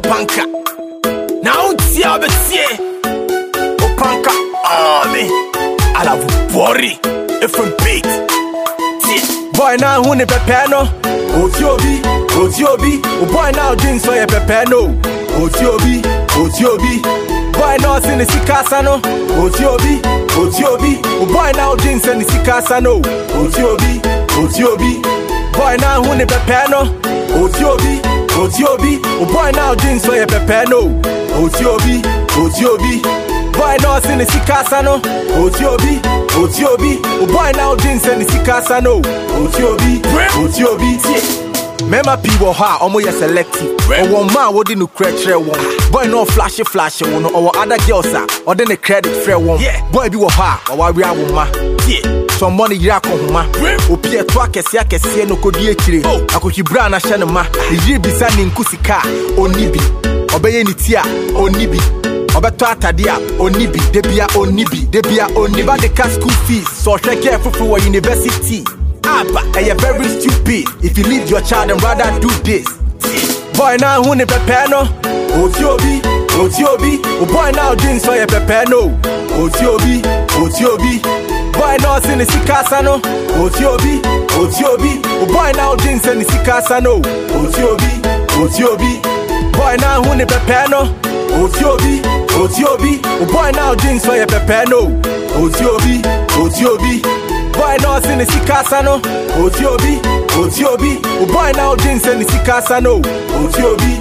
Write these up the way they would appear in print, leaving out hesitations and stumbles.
Opanka. Now tia betie. Opanka me. I love worry if I'm beat. Boy now who ne pepeno. Otiobi. Boy now jeans so ye pepeno. Otiobi. Boy now sin the sikasa no. Otiobi. Boy now jeans and the sikasa no. Otiobi. Boy now who ne pepeno. Otiobi. Boy now jeans so ye pepeno. Otiobi. Boy now sin the sikasa no. Otiobi. Boy now jeans and the sikasa no. Otiobi. Mema people ha omo ye selective. Owo man wo di no credit won. Boy no flash won or other girls are or then the credit free won. Boy bi wo ha o wa wi awoma. Some money yira ko homa. Opie to akese no kodi ekire. Akohibra na hye ne ma. Yiri bisa ni nkusika onibi. Obeye ni tia onibi. Obeto atade a onibi. Debia onibi. Ba the cash school fees. So hwe get for university. And you're very stupid if you leave your child and rather do this. Boy now who ne pepeno. Otiobi. Boy now jeans so ye pepeno. Otiobi. Boy now sin the sikasa no. Otiobi. Boy now jeans and the sikasa no. Otiobi. Boy now who ne pepeno. Otiobi. Boy now jeans so ye pepeno. Otiobi. Boy now sin the sikasa no. Otiobi. Boy now jeans and the sikasa no. Otiobi.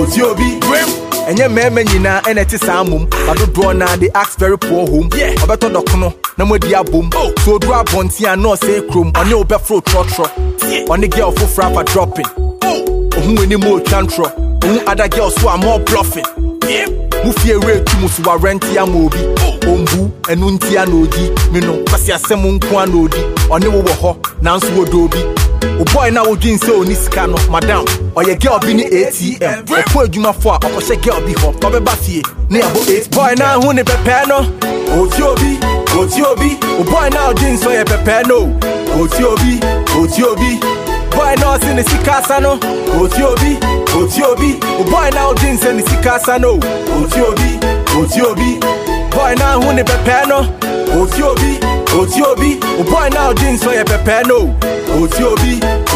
Enye meme nyina eneti samum. Bado draw na they ask very poor home. Obeto dokono na modi abom. So do abonti and no say chrome. Oni obefro trotro. Oni girl for frapper dropping. Ohun eni mo chantro. Ohun other girls who are more bluffing. Mufie we tu musu wa rent ya mobi. Ombu enunti anodi. Mino kwasi asem nko anodi. Oni wo ho nanso wo dobi. O boy na wo dwin se oni sika no madam. Oye girl bi ni ATM. Opo adwuma fo a okose girl bi ho. Obeba fie na yabo 8. Boy na hu ne pepe no. Otiobi. O boy na dwin so ye pepe no. Otiobi. Boy na sin the sikasa no. Otiobi. O boy now jeans and the sikasa no. Otiobi. Boy now who ne pepe no. Otiobi. O boy now jeans so ye pepe no. Otiobi.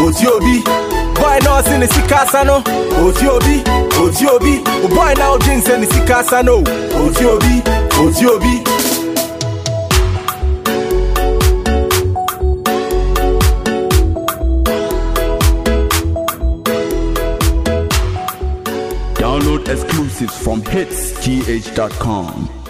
Boy now sin the sikasa no. Otiobi. O boy now jeans and the sikasa no. Otiobi. Download exclusives from hitsgh.com.